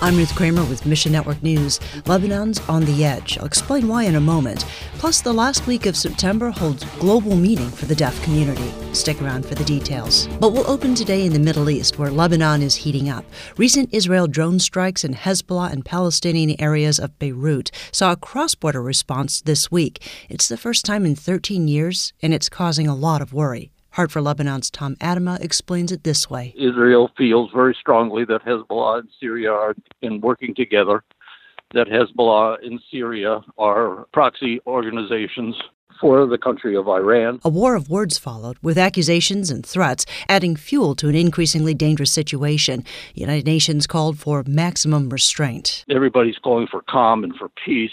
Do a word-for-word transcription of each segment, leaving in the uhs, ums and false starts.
I'm Ruth Kramer with Mission Network News. Lebanon's on the edge. I'll explain why in a moment. Plus, the last week of September holds global meeting for the deaf community. Stick around for the details. But we'll open today in the Middle East, where Lebanon is heating up. Recent Israel drone strikes in Hezbollah and Palestinian areas of Beirut saw a cross-border response this week. It's the first time in thirteen years, and it's causing a lot of worry. Heart for Lebanon's Tom Adama explains it this way. Israel feels very strongly that Hezbollah and Syria are in working together, that Hezbollah and Syria are proxy organizations for the country of Iran. A war of words followed, with accusations and threats adding fuel to an increasingly dangerous situation. The United Nations called for maximum restraint. Everybody's calling for calm and for peace.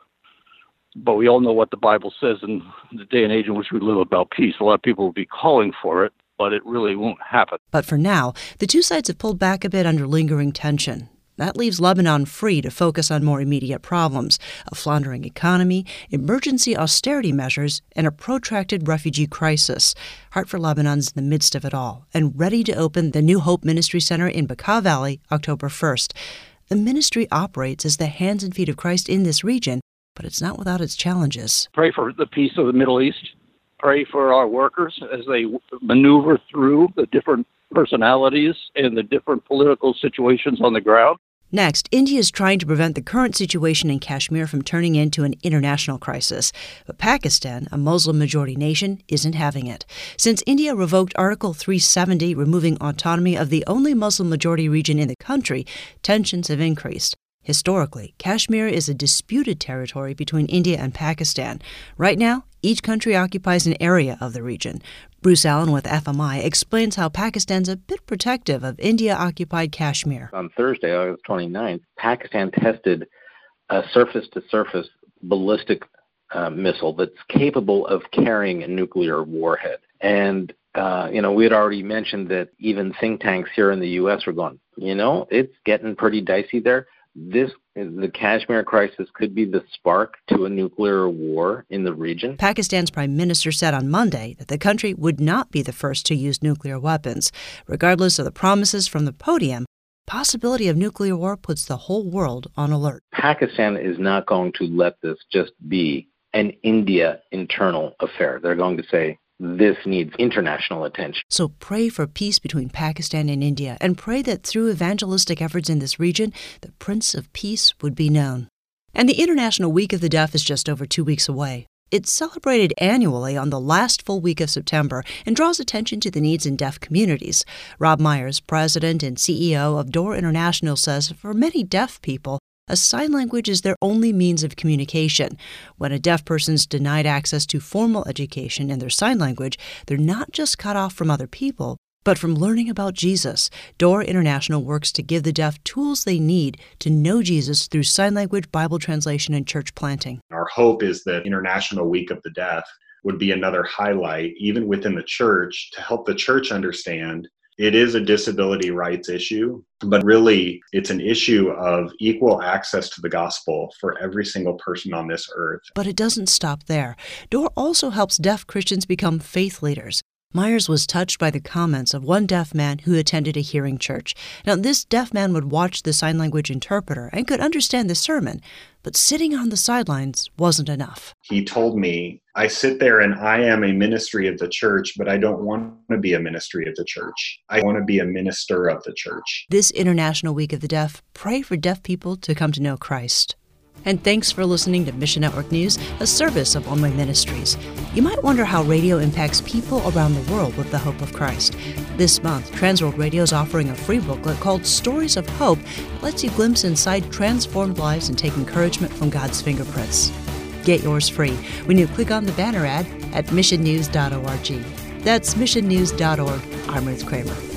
But we all know what the Bible says in the day and age in which we live about peace. A lot of people will be calling for it, but it really won't happen. But for now, the two sides have pulled back a bit under lingering tension. That leaves Lebanon free to focus on more immediate problems: a floundering economy, emergency austerity measures, and a protracted refugee crisis. Heart for Lebanon's in the midst of it all and ready to open the New Hope Ministry Center in Bekaa Valley October first. The ministry operates as the hands and feet of Christ in this region, but it's not without its challenges. Pray for the peace of the Middle East. Pray for our workers as they maneuver through the different personalities and the different political situations on the ground. Next, India is trying to prevent the current situation in Kashmir from turning into an international crisis. But Pakistan, a Muslim-majority nation, isn't having it. Since India revoked Article three seventy, removing autonomy of the only Muslim-majority region in the country, tensions have increased. Historically, Kashmir is a disputed territory between India and Pakistan. Right now, each country occupies an area of the region. Bruce Allen with F M I explains how Pakistan's a bit protective of India-occupied Kashmir. On Thursday, August twenty-ninth, Pakistan tested a surface-to-surface ballistic uh, missile that's capable of carrying a nuclear warhead. And, uh, you know, we had already mentioned that even think tanks here in the U S were going, you know, it's getting pretty dicey there. This, the Kashmir crisis could be the spark to a nuclear war in the region. Pakistan's prime minister said on Monday that the country would not be the first to use nuclear weapons. Regardless of the promises from the podium, possibility of nuclear war puts the whole world on alert. Pakistan is not going to let this just be an India internal affair. They're going to say, this needs international attention. So pray for peace between Pakistan and India, and pray that through evangelistic efforts in this region, the Prince of Peace would be known. And the International Week of the Deaf is just over two weeks away. It's celebrated annually on the last full week of September and draws attention to the needs in deaf communities. Rob Myers, president and C E O of Door International, says for many deaf people, a sign language is their only means of communication. When a deaf person's denied access to formal education in their sign language, they're not just cut off from other people, but from learning about Jesus. Door International works to give the deaf tools they need to know Jesus through sign language, Bible translation, and church planting. Our hope is that International Week of the Deaf would be another highlight, even within the church, to help the church understand it is a disability rights issue, but really it's an issue of equal access to the gospel for every single person on this earth. But it doesn't stop there. Door also helps deaf Christians become faith leaders. Myers was touched by the comments of one deaf man who attended a hearing church. Now, this deaf man would watch the sign language interpreter and could understand the sermon, but sitting on the sidelines wasn't enough. He told me, I sit there and I am a ministry of the church, but I don't want to be a ministry of the church. I want to be a minister of the church. This International Week of the Deaf, pray for deaf people to come to know Christ. And thanks for listening to Mission Network News, a service of Omri Ministries. You might wonder how radio impacts people around the world with the hope of Christ. This month, Transworld Radio is offering a free booklet called Stories of Hope that lets you glimpse inside transformed lives and take encouragement from God's fingerprints. Get yours free when you click on the banner ad at mission news dot org. That's mission news dot org. I'm Ruth Kramer.